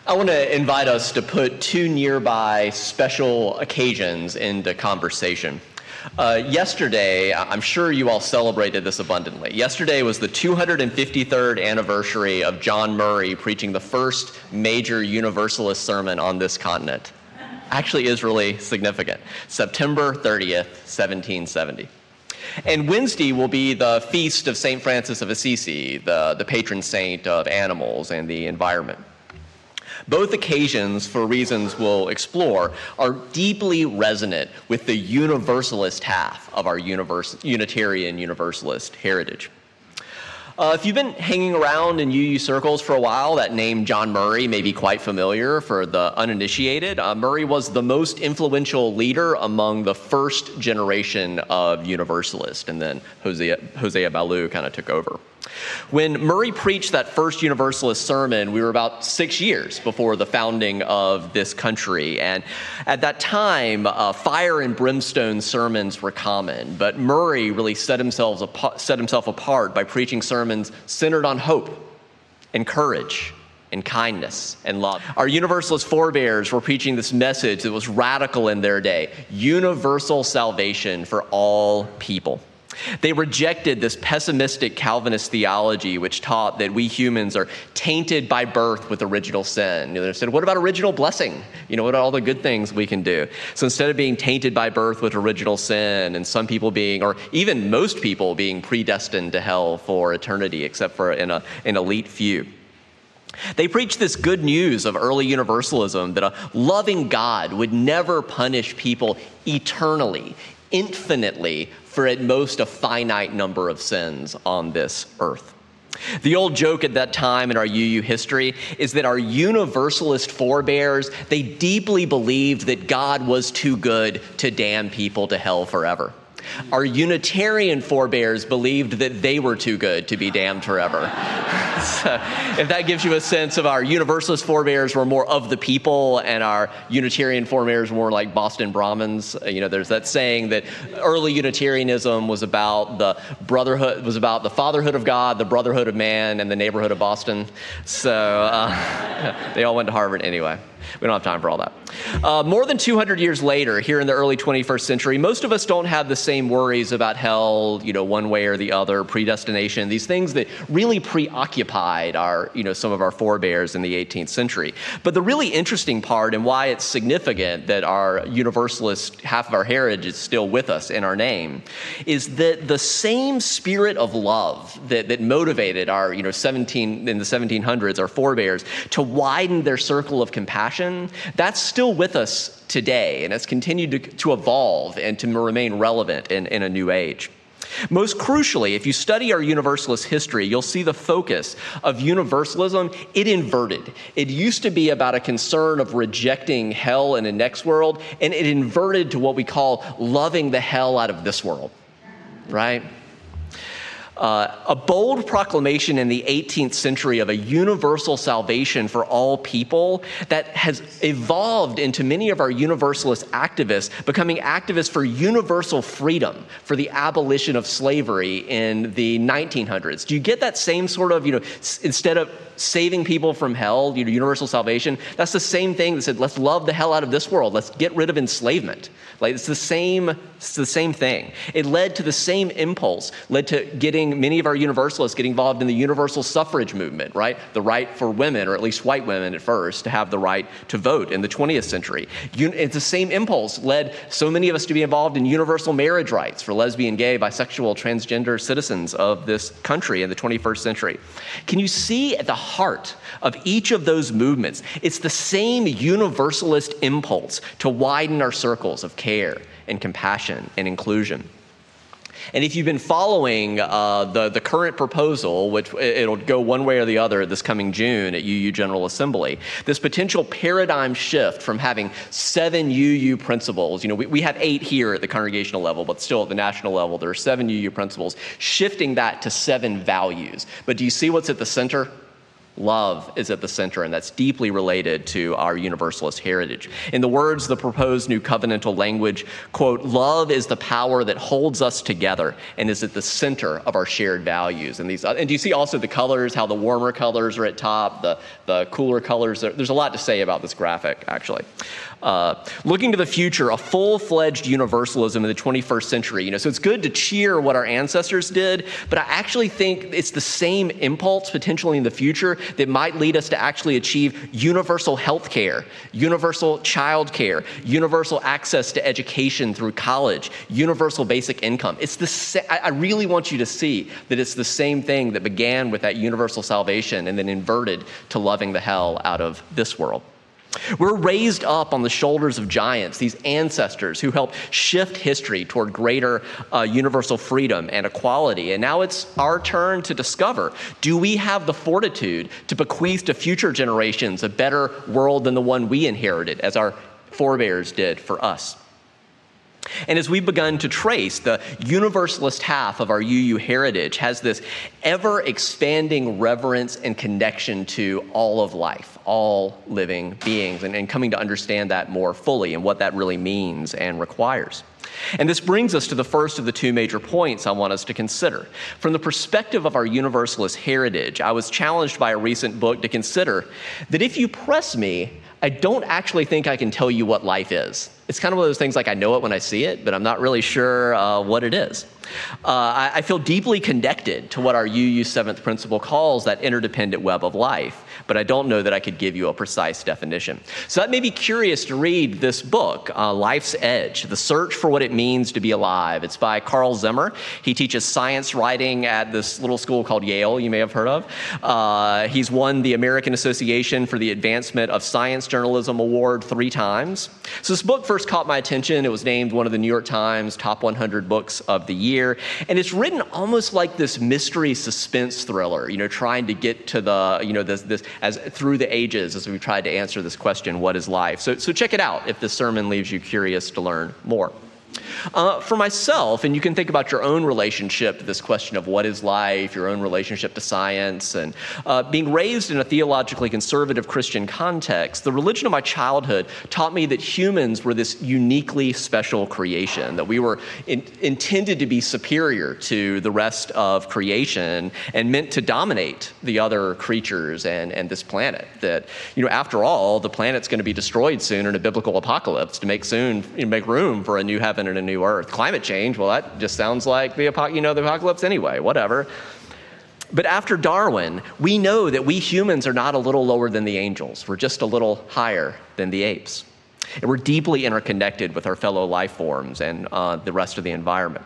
I want to invite us to put two nearby special occasions into conversation. Yesterday, I'm sure you all celebrated this abundantly. Yesterday was the 253rd anniversary of John Murray preaching the first major Universalist sermon on this continent. Actually is really significant. September 30th, 1770. And Wednesday will be the feast of St. Francis of Assisi, the patron saint of animals and the environment. Both occasions, for reasons we'll explore, are deeply resonant with the universalist half of our Unitarian Universalist heritage. If you've been hanging around in UU circles for a while, that name John Murray may be quite familiar for the uninitiated. Murray was the most influential leader among the first generation of Universalists, and then Hosea Ballou kind of took over. When Murray preached that first Universalist sermon, we were about 6 years before the founding of this country. And at that time, fire and brimstone sermons were common. But Murray really set himself apart by preaching sermons centered on hope and courage and kindness and love. Our Universalist forebears were preaching this message that was radical in their day: universal salvation for all people. They rejected this pessimistic Calvinist theology, which taught that we humans are tainted by birth with original sin. They said, what about original blessing? What are all the good things we can do? So instead of being tainted by birth with original sin, and some people being, or even most people being predestined to hell for eternity, except for an elite few. They preached this good news of early universalism, that a loving God would never punish people eternally, infinitely, for at most a finite number of sins on this earth. The old joke at that time in our UU history is that our Universalist forebears, they deeply believed that God was too good to damn people to hell forever. Our Unitarian forebears believed that they were too good to be damned forever. So, if that gives you a sense of our Universalist forebears were more of the people, and our Unitarian forebears were more like Boston Brahmins. There's that saying that early Unitarianism was about the brotherhood, was about the fatherhood of God, the brotherhood of man, and the neighborhood of Boston. So they all went to Harvard anyway. We don't have time for all that. More than 200 years later, here in the early 21st century, most of us don't have the same worries about hell, one way or the other, predestination, these things that really preoccupied some of our forebears in the 18th century. But the really interesting part, and why it's significant that our Universalist half of our heritage is still with us in our name, is that the same spirit of love that motivated our, in the 1700s, our forebears, to widen their circle of compassion, that's still with us today, and it's continued to evolve and to remain relevant in a new age. Most crucially, if you study our Universalist history, you'll see the focus of Universalism, it inverted. It used to be about a concern of rejecting hell in the next world, and it inverted to what we call loving the hell out of this world, right? A bold proclamation in the 18th century of a universal salvation for all people that has evolved into many of our Universalist activists becoming activists for universal freedom, for the abolition of slavery in the 1900s. Do you get that same sort of, instead of saving people from hell, universal salvation, that's the same thing that said, let's love the hell out of this world. Let's get rid of enslavement. It's the same thing. It led to the same impulse, led to getting many of our Universalists get involved in the universal suffrage movement, right? The right for women, or at least white women at first, to have the right to vote in the 20th century. It's the same impulse led so many of us to be involved in universal marriage rights for lesbian, gay, bisexual, transgender citizens of this country in the 21st century. Can you see at the heart of each of those movements, it's the same Universalist impulse to widen our circles of care and compassion and inclusion. And if you've been following the current proposal, which it'll go one way or the other this coming June at UU General Assembly, this potential paradigm shift from having 7 UU principles, we have 8 here at the congregational level, but still at the national level, there are 7 UU principles, shifting that to 7 values. But do you see what's at the center? Love is at the center, and that's deeply related to our universalist heritage. In the words of the proposed new covenantal language, quote, love is the power that holds us together and is at the center of our shared values. And do you see also the colors, how the warmer colors are at top, the cooler colors? There's a lot to say about this graphic, actually. Looking to the future, a full-fledged universalism in the 21st century. So it's good to cheer what our ancestors did, but I actually think it's the same impulse potentially in the future that might lead us to actually achieve universal health care, universal child care, universal access to education through college, universal basic income. I really want you to see that it's the same thing that began with that universal salvation and then inverted to loving the hell out of this world. We're raised up on the shoulders of giants, these ancestors who helped shift history toward greater universal freedom and equality. And now it's our turn to discover, do we have the fortitude to bequeath to future generations a better world than the one we inherited, as our forebears did for us? And as we've begun to trace, the universalist half of our UU heritage has this ever-expanding reverence and connection to all of life, all living beings, and coming to understand that more fully and what that really means and requires. And this brings us to the first of the two major points I want us to consider. From the perspective of our universalist heritage, I was challenged by a recent book to consider that if you press me, I don't actually think I can tell you what life is. It's kind of one of those things like I know it when I see it, but I'm not really sure what it is. I feel deeply connected to what our UU seventh principle calls that interdependent web of life, but I don't know that I could give you a precise definition. So that made me curious to read this book, Life's Edge, The Search for What It Means to Be Alive. It's by Carl Zimmer. He teaches science writing at this little school called Yale, you may have heard of. He's won the American Association for the Advancement of Science Journalism Award 3 times. So this book first caught my attention. It was named one of the New York Times top 100 books of the year. And it's written almost like this mystery suspense thriller, trying to get to the, as through the ages as we've tried to answer this question, what is life? So check it out if this sermon leaves you curious to learn more. For myself, and you can think about your own relationship to this question of what is life, your own relationship to science, and being raised in a theologically conservative Christian context, the religion of my childhood taught me that humans were this uniquely special creation, that we were intended to be superior to the rest of creation and meant to dominate the other creatures and this planet. That, after all, the planet's going to be destroyed soon in a biblical apocalypse to make room for a new heaven and a new earth. Climate change, well, that just sounds like the apocalypse anyway, whatever. But after Darwin, we know that we humans are not a little lower than the angels. We're just a little higher than the apes. And we're deeply interconnected with our fellow life forms and the rest of the environment.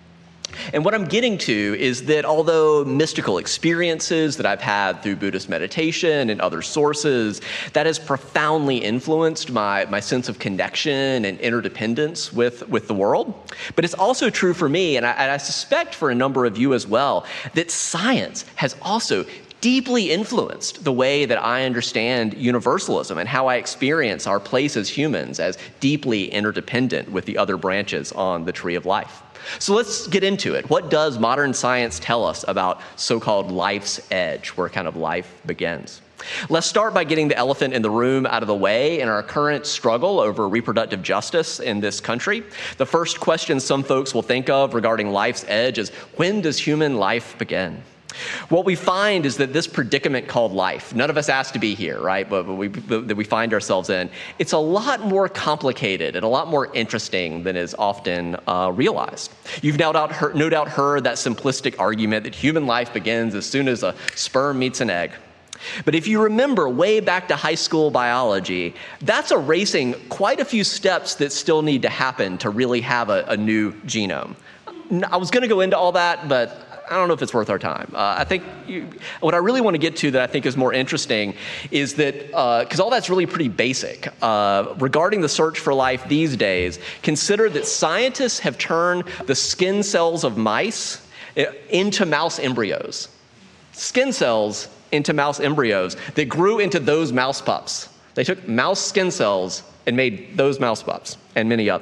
And what I'm getting to is that although mystical experiences that I've had through Buddhist meditation and other sources, that has profoundly influenced my sense of connection and interdependence with the world. But it's also true for me, and I suspect for a number of you as well, that science has also deeply influenced the way that I understand universalism and how I experience our place as humans as deeply interdependent with the other branches on the tree of life. So let's get into it. What does modern science tell us about so-called life's edge, where kind of life begins? Let's start by getting the elephant in the room out of the way in our current struggle over reproductive justice in this country. The first question some folks will think of regarding life's edge is, when does human life begin? What we find is that this predicament called life, none of us asked to be here, right? But that we find ourselves in, it's a lot more complicated and a lot more interesting than is often realized. You've no doubt heard that simplistic argument that human life begins as soon as a sperm meets an egg. But if you remember way back to high school biology, that's erasing quite a few steps that still need to happen to really have a new genome. I was going to go into all that, but I don't know if it's worth our time. I think what I really want to get to that I think is more interesting is that, because all that's really pretty basic, regarding the search for life these days, consider that scientists have turned the skin cells of mice into mouse embryos. Skin cells into mouse embryos that grew into those mouse pups. They took mouse skin cells and made those mouse pups and many others.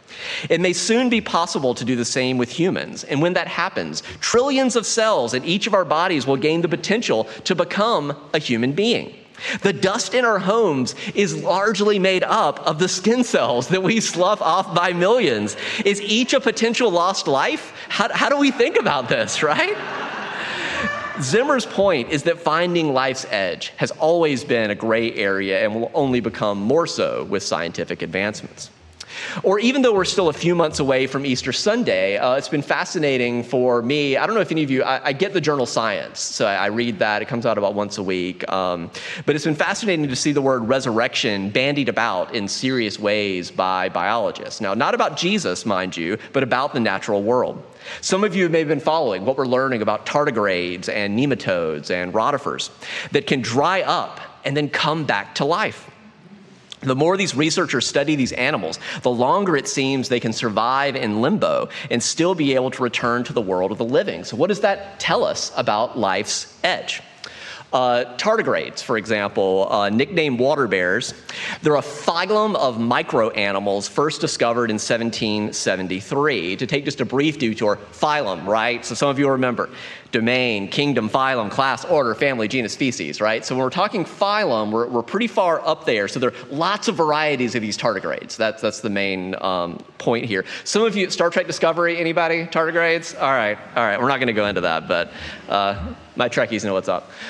It may soon be possible to do the same with humans. And when that happens, trillions of cells in each of our bodies will gain the potential to become a human being. The dust in our homes is largely made up of the skin cells that we slough off by millions. Is each a potential lost life? How do we think about this, right? Zimmer's point is that finding life's edge has always been a gray area and will only become more so with scientific advancements. Or even though we're still a few months away from Easter Sunday, it's been fascinating for me. I don't know if any of you, I get the journal Science, so I read that. It comes out about once a week. But it's been fascinating to see the word resurrection bandied about in serious ways by biologists. Now, not about Jesus, mind you, but about the natural world. Some of you may have been following what we're learning about tardigrades and nematodes and rotifers that can dry up and then come back to life. The more these researchers study these animals, the longer it seems they can survive in limbo and still be able to return to the world of the living. So what does that tell us about life's edge? Tardigrades, for example, nicknamed water bears, they're a phylum of microanimals first discovered in 1773. To take just a brief detour, phylum, right? So some of you will remember domain, kingdom, phylum, class, order, family, genus, species, right? So when we're talking phylum, we're pretty far up there. So there are lots of varieties of these tardigrades. That's the main point here. Some of you, Star Trek Discovery, anybody? Tardigrades? All right. We're not going to go into that, but my Trekkies know what's up.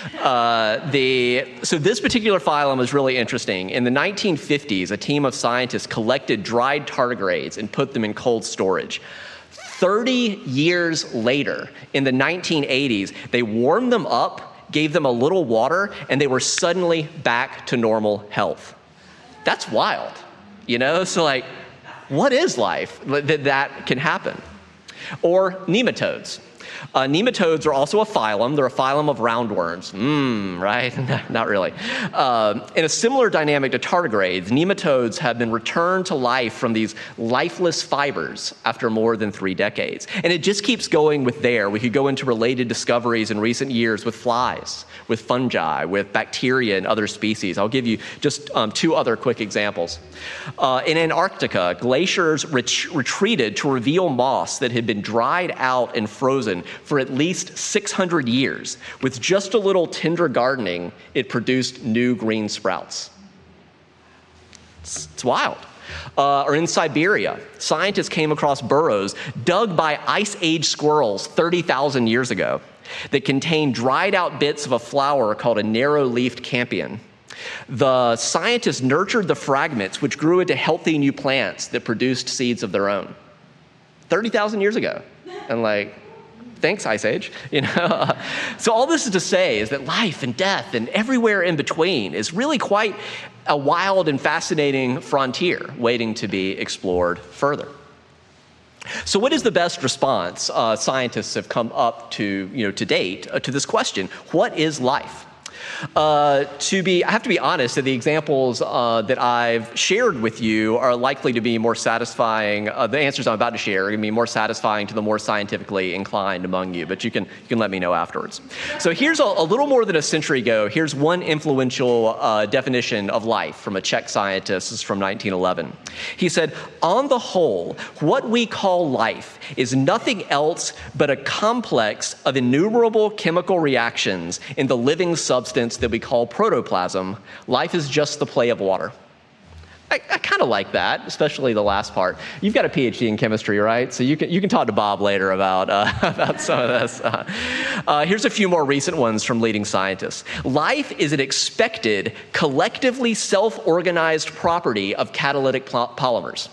So this particular phylum is really interesting. In the 1950s, a team of scientists collected dried tardigrades and put them in cold storage. 30 years later, in the 1980s, they warmed them up, gave them a little water, and they were suddenly back to normal health. That's wild, you know? So like, what is life that can happen? Or nematodes. Nematodes are also a phylum. They're a phylum of roundworms. Right? Not really. In a similar dynamic to tardigrades, nematodes have been returned to life from these lifeless fibers after more than 3 decades. And it just keeps going with there. We could go into related discoveries in recent years with flies, with fungi, with bacteria and other species. I'll give you just 2 other quick examples. In Antarctica, glaciers retreated to reveal moss that had been dried out and frozen for at least 600 years. With just a little tender gardening, it produced new green sprouts. It's wild. Or in Siberia, scientists came across burrows dug by Ice Age squirrels 30,000 years ago that contained dried out bits of a flower called a narrow-leafed campion. The scientists nurtured the fragments, which grew into healthy new plants that produced seeds of their own. 30,000 years ago. And thanks, Ice Age. So all this is to say is that life and death and everywhere in between is really quite a wild and fascinating frontier waiting to be explored further. So what is the best response scientists have come up to, to date to this question? What is life? I have to be honest that the examples that I've shared with you are likely to be more satisfying. The answers I'm about to share are going to be more satisfying to the more scientifically inclined among you, but you can let me know afterwards. So here's a little more than a century ago. Here's one influential definition of life from a Czech scientist. This is from 1911. He said, "On the whole, what we call life is nothing else but a complex of innumerable chemical reactions in the living substance that we call protoplasm. Life is just the play of water." I kind of like that, especially the last part. You've got a PhD in chemistry, right? So you can talk to Bob later about some of this. Here's a few more recent ones from leading scientists. Life is an expected, collectively self-organized property of catalytic polymers.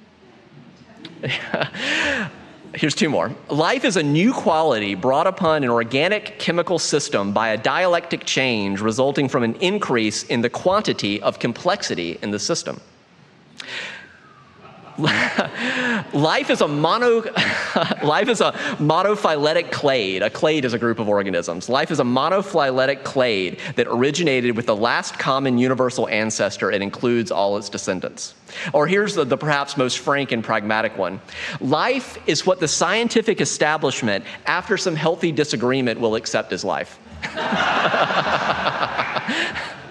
Here's 2 more. Life is a new quality brought upon an organic chemical system by a dialectic change resulting from an increase in the quantity of complexity in the system. Life is a monophyletic clade. A clade is a group of organisms. Life is a monophyletic clade that originated with the last common universal ancestor and includes all its descendants. Or here's the perhaps most frank and pragmatic one. Life is what the scientific establishment, after some healthy disagreement, will accept as life.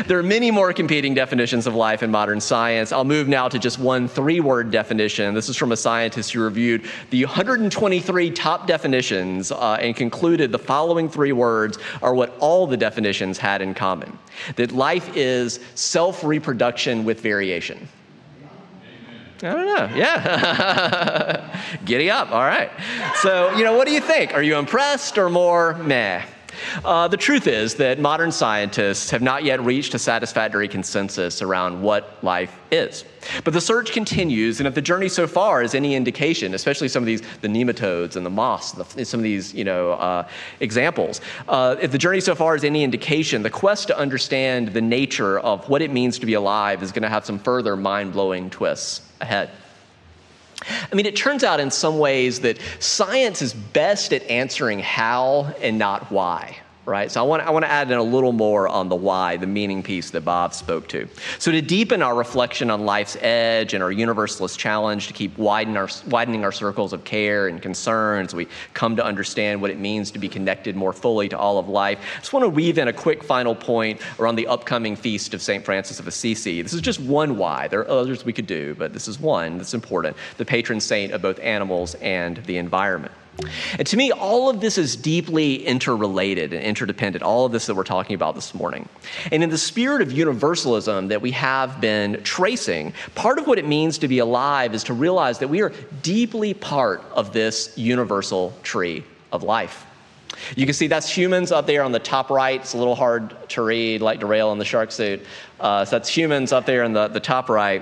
There are many more competing definitions of life in modern science. I'll move now to just one 3-word definition. This is from a scientist who reviewed the 123 top definitions and concluded the following 3 words are what all the definitions had in common: that life is self-reproduction with variation. I don't know. Yeah. Giddy up. All right. So, what do you think? Are you impressed or more meh? The truth is that modern scientists have not yet reached a satisfactory consensus around what life is. But the search continues, and if the journey so far is any indication, especially some of the nematodes and the moths, some of these, examples, if the journey so far is any indication, the quest to understand the nature of what it means to be alive is going to have some further mind-blowing twists ahead. It turns out in some ways that science is best at answering how and not why, right? So I want to add in a little more on the why, the meaning piece that Bob spoke to. So to deepen our reflection on life's edge and our universalist challenge to keep widening our circles of care and concern as we come to understand what it means to be connected more fully to all of life, I just want to weave in a quick final point around the upcoming feast of St. Francis of Assisi. This is just one why. There are others we could do, but this is one that's important, the patron saint of both animals and the environment. And to me, all of this is deeply interrelated and interdependent, all of this that we're talking about this morning. And in the spirit of universalism that we have been tracing, part of what it means to be alive is to realize that we are deeply part of this universal tree of life. You can see that's humans up there on the top right. It's a little hard to read, like Darrell in the shark suit. So that's humans up there in the top right.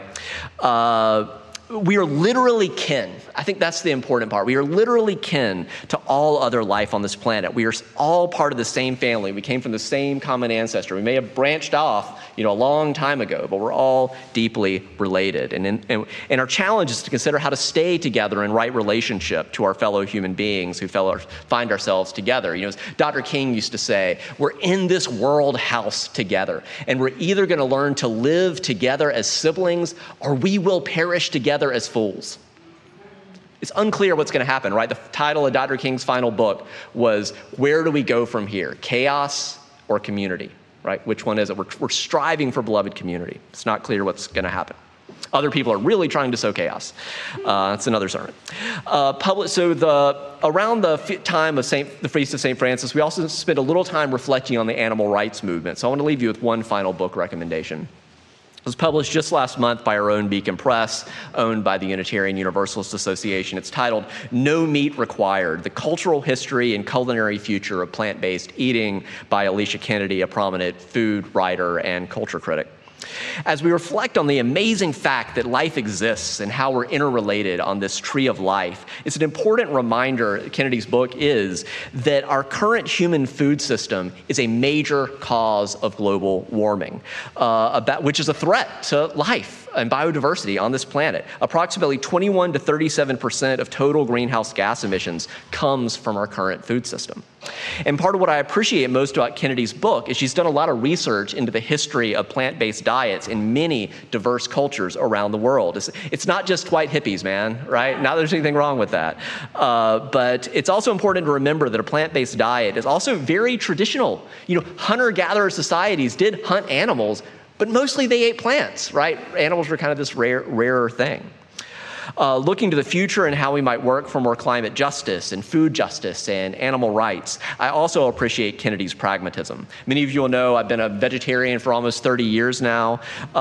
We are literally kin. I think that's the important part. We are literally kin to all other life on this planet. We are all part of the same family. We came from the same common ancestor. We may have branched off, a long time ago, but we're all deeply related. And our challenge is to consider how to stay together in right relationship to our fellow human beings who find ourselves together. As Dr. King used to say, we're in this world house together, and we're either going to learn to live together as siblings or we will perish together as fools. It's unclear what's going to happen, right? The title of Dr. King's final book was, Where Do We Go From Here? Chaos or Community, right? Which one is it? We're striving for beloved community. It's not clear what's going to happen. Other people are really trying to sow chaos. That's another sermon. Around the time of the Feast of St. Francis, we also spent a little time reflecting on the animal rights movement. So I want to leave you with one final book recommendation. It was published just last month by our own Beacon Press, owned by the Unitarian Universalist Association. It's titled No Meat Required: The Cultural History and Culinary Future of Plant-Based Eating by Alicia Kennedy, a prominent food writer and culture critic. As we reflect on the amazing fact that life exists and how we're interrelated on this tree of life, it's an important reminder, Kennedy's book is, that our current human food system is a major cause of global warming, which is a threat to life and biodiversity on this planet. Approximately 21 to 37% of total greenhouse gas emissions comes from our current food system. And part of what I appreciate most about Kennedy's book is she's done a lot of research into the history of plant-based diets in many diverse cultures around the world. It's not just white hippies, man, right? Not that there's anything wrong with that. But it's also important to remember that a plant-based diet is also very traditional. Hunter-gatherer societies did hunt animals, but mostly they ate plants, right? Animals were kind of this rarer thing. Looking to the future and how we might work for more climate justice and food justice and animal rights, I also appreciate Kennedy's pragmatism. Many of you will know I've been a vegetarian for almost 30 years now.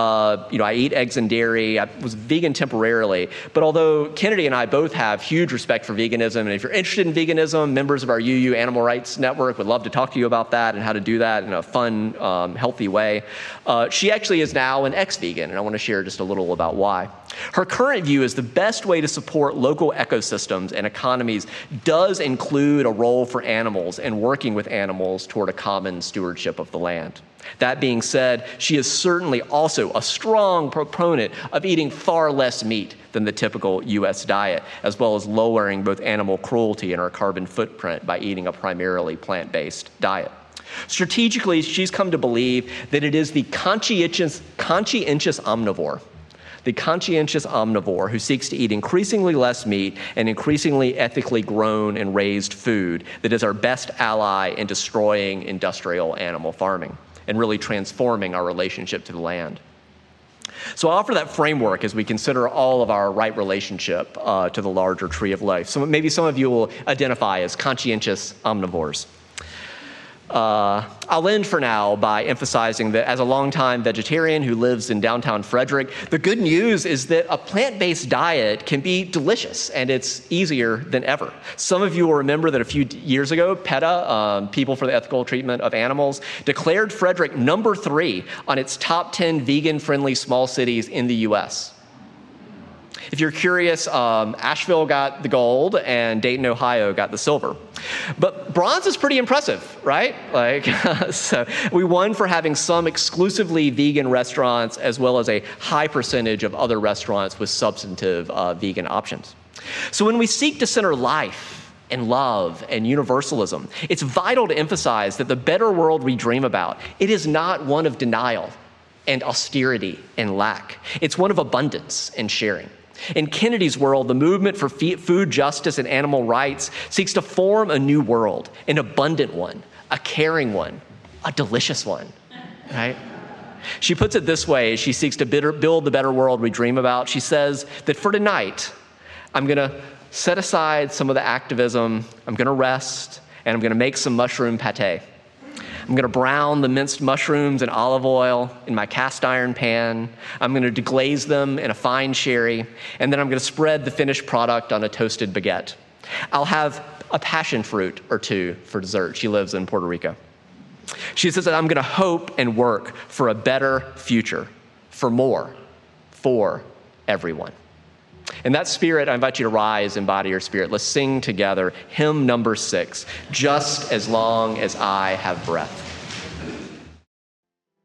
I eat eggs and dairy. I was vegan temporarily. But although Kennedy and I both have huge respect for veganism, and if you're interested in veganism, members of our UU Animal Rights Network would love to talk to you about that and how to do that in a fun, healthy way. She actually is now an ex-vegan, and I want to share just a little about why. Her current view is the best way to support local ecosystems and economies does include a role for animals and working with animals toward a common stewardship of the land. That being said, she is certainly also a strong proponent of eating far less meat than the typical U.S. diet, as well as lowering both animal cruelty and our carbon footprint by eating a primarily plant-based diet. Strategically, she's come to believe that it is the conscientious omnivore who seeks to eat increasingly less meat and increasingly ethically grown and raised food that is our best ally in destroying industrial animal farming. and really transforming our relationship to the land. So I offer that framework as we consider all of our right relationship to the larger tree of life. So maybe some of you will identify as conscientious omnivores. I'll end for now by emphasizing that as a longtime vegetarian who lives in downtown Frederick, the good news is that a plant-based diet can be delicious and it's easier than ever. Some of you will remember that a few years ago, PETA, People for the Ethical Treatment of Animals, declared Frederick number 3 on its top 10 vegan-friendly small cities in the U.S. If you're curious, Asheville got the gold and Dayton, Ohio got the silver. But bronze is pretty impressive, right? So we won for having some exclusively vegan restaurants as well as a high percentage of other restaurants with substantive vegan options. So when we seek to center life and love and universalism, it's vital to emphasize that the better world we dream about, it is not one of denial and austerity and lack. It's one of abundance and sharing. In Kennedy's world, the movement for food justice and animal rights seeks to form a new world, an abundant one, a caring one, a delicious one, right? She puts it this way as she seeks to build the better world we dream about. She says that for tonight, I'm going to set aside some of the activism, I'm going to rest, and I'm going to make some mushroom pate. I'm going to brown the minced mushrooms in olive oil in my cast iron pan. I'm going to deglaze them in a fine sherry, and then I'm going to spread the finished product on a toasted baguette. I'll have a passion fruit or two for dessert. She lives in Puerto Rico. She says that I'm going to hope and work for a better future, for more, for everyone. In that spirit, I invite you to rise, embody your spirit. Let's sing together hymn number 6, Just as Long as I Have Breath.